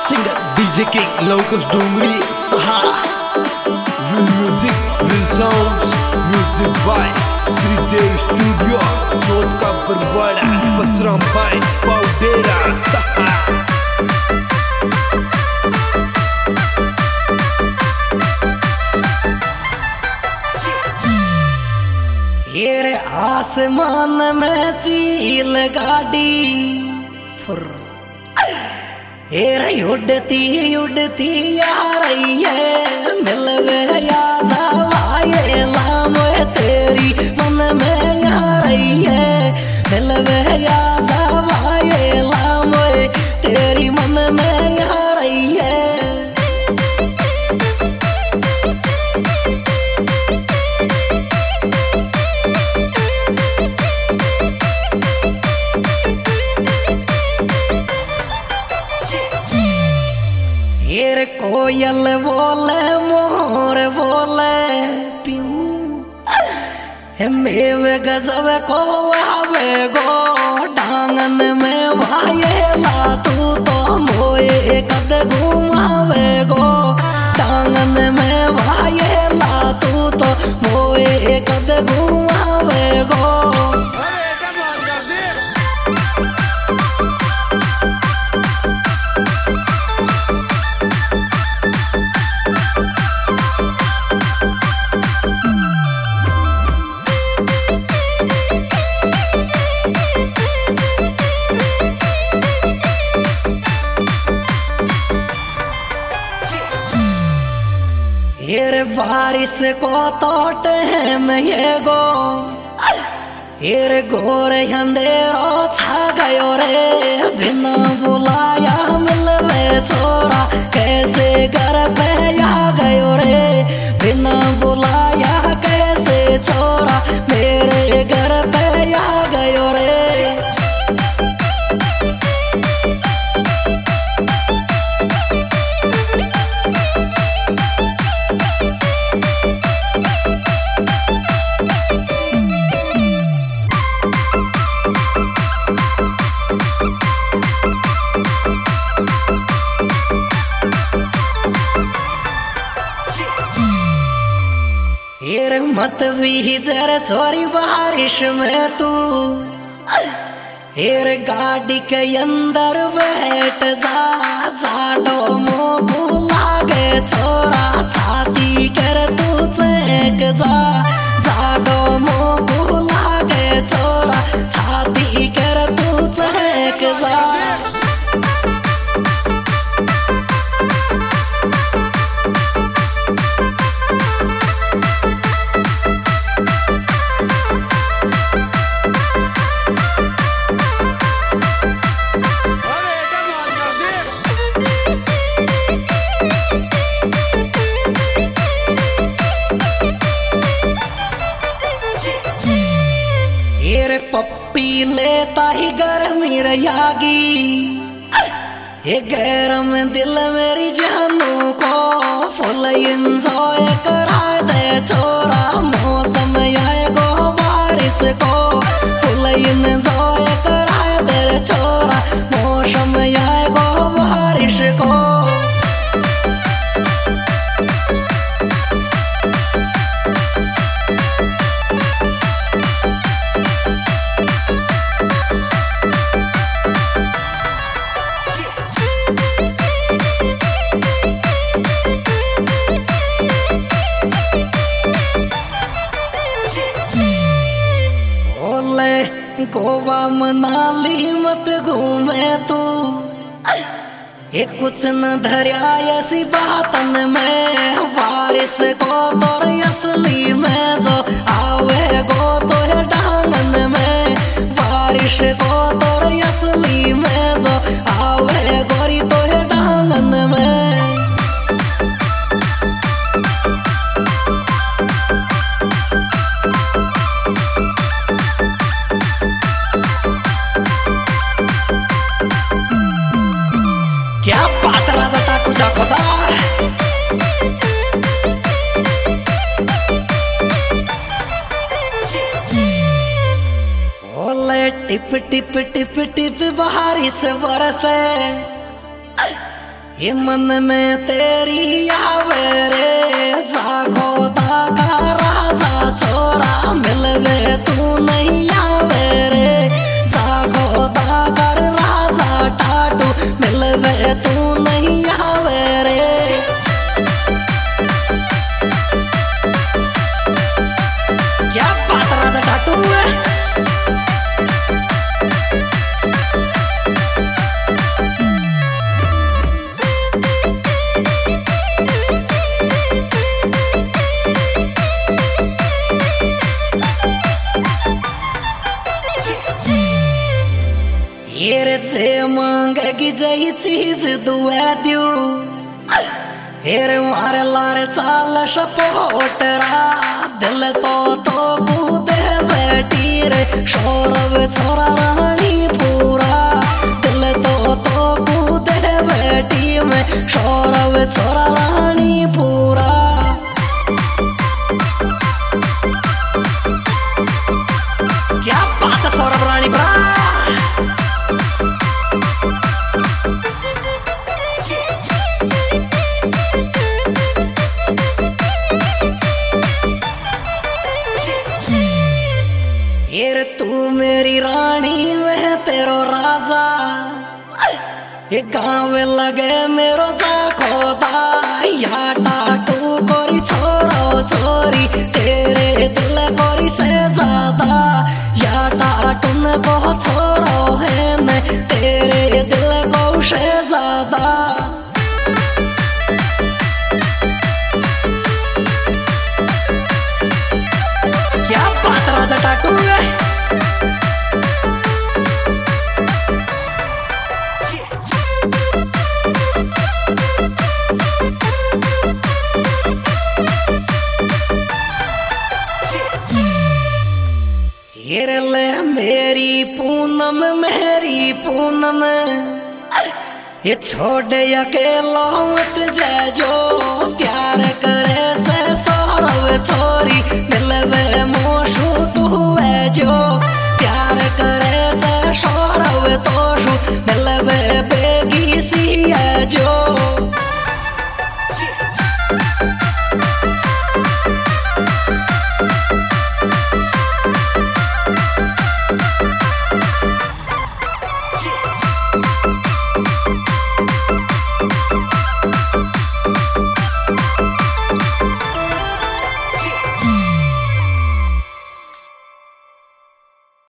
Singer DJ King Locus Dungri Saha Will Music, Will Sounds, Music by Sri Dev Studio, Chotka Barwada, Basram by Paudera Saha. ये आसमान में चील गाड़ी हेरे उड़ती उड़ती आ रही है मिलवे या सवाए लाम तेरी मन में आ रही है मिलवे या सवाए लाम तेरी मन में आ रही है। ये कोयल बोले मोर बोले प्यू मेव गजब को आवे गो डांगन में वायेला तू तो मोए कद घुमावे गो डांगन में वायेला तू तो मोए कद घुमावे गो। ये बारिश को तोटे हैं मैं ये गो ये गोरे अंधेरो छा गयो रे बिना बुलाया मिलवे छोरा कैसे घर पे आ गयो रे बिना बुलाया कैसे छोरा मेरे घर पे आ गयो रे। ये मत भी जर छोरी बारिश में तू ये गाड़ी के अंदर बैठ जा जाडो मोह लागे छोरा छाती कर तू चेक जा जाडो मोह लागे छोरा छाती कर तू चेक जा। ये पप्पी लेता ही गर्मी रयागी ये गैरम दिल मेरी जानू को फुल इंजॉय करा दे छोरा मौसम आए गो बारिश को फुल इंजॉय करा दे छोरा मौसम आए गो बारिश को। गोवा मनाली मत घूमे तू ये कुछ न धरिया ऐसी बातन में बारिश को तोर असली में जो आवे गो तो डांगन में बारिश को तोर असली में जो आवे गोरी तो डांगन में। क्या बात राजा टाकू जा खोदा ओले टिप टिप टिप टिप बारिश बरसे ये मन में तेरी आवे रे जागो दागा राजा छोरा मिलवे तू नहीं आवे रे जागो दागा राजा टाटू मिलवे तू नहीं आवे रे। क्या बात राजा टाटू है। हेरे से मांगेगी जही चीज दुआ दू हेरे मारे लारे चाल सपोटरा दिल तो कूदे बैठी रे सौरभ छोरा रानी पूरा दिल तो कूदे बैठी में सौरभ छोरा रानी पूरा। क्या बात है सौरभ रानी बरा। ये तू मेरी रानी मैं तेरो राजा ये गाँव लगे मेरो जा खोदा या टाटू गोरी छोरो छोरी तेरे दिल गोरी से ज्यादा या टाटून को छोरो है मैं तेरे दिल को से ज्यादा। क्या बात राजा टाटू है। हेरे ले मेरी पूनम ये छोड़े अकेला मत जो प्यार करे से सौरभ छोरी मिलवे मोर